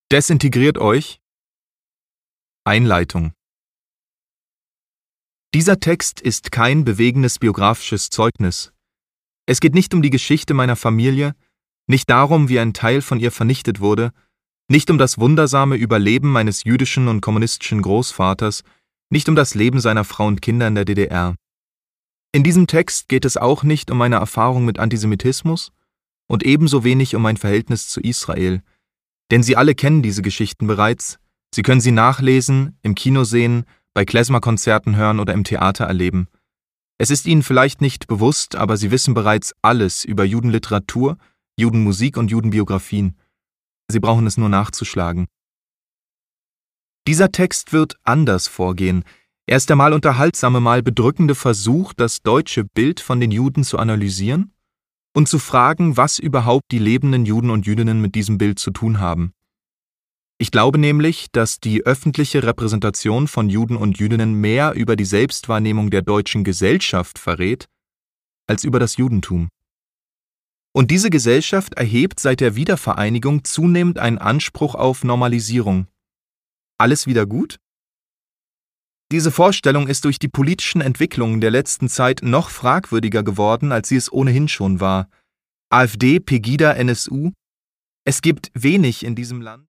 Desintegriert euch. Einleitung. Dieser Text ist kein bewegendes biografisches Zeugnis. Es geht nicht um die Geschichte meiner Familie, nicht darum, wie ein Teil von ihr vernichtet wurde, nicht um das wundersame Überleben meines jüdischen und kommunistischen Großvaters, nicht um das Leben seiner Frau und Kinder in der DDR. In diesem Text geht es auch nicht um meine Erfahrung mit Antisemitismus und ebenso wenig um mein Verhältnis zu Israel, denn Sie alle kennen diese Geschichten bereits, Sie können sie nachlesen, im Kino sehen, bei Klezmer-Konzerten hören oder im Theater erleben. Es ist Ihnen vielleicht nicht bewusst, aber Sie wissen bereits alles über Judenliteratur, Judenmusik und Judenbiografien. Sie brauchen es nur nachzuschlagen. Dieser Text wird anders vorgehen. Er ist der mal unterhaltsame, mal bedrückende Versuch, das deutsche Bild von den Juden zu analysieren und zu fragen, was überhaupt die lebenden Juden und Jüdinnen mit diesem Bild zu tun haben. Ich glaube nämlich, dass die öffentliche Repräsentation von Juden und Jüdinnen mehr über die Selbstwahrnehmung der deutschen Gesellschaft verrät, als über das Judentum. Und diese Gesellschaft erhebt seit der Wiedervereinigung zunehmend einen Anspruch auf Normalisierung. Alles wieder gut? Diese Vorstellung ist durch die politischen Entwicklungen der letzten Zeit noch fragwürdiger geworden, als sie es ohnehin schon war. AfD, Pegida, NSU. Es gibt wenig in diesem Land.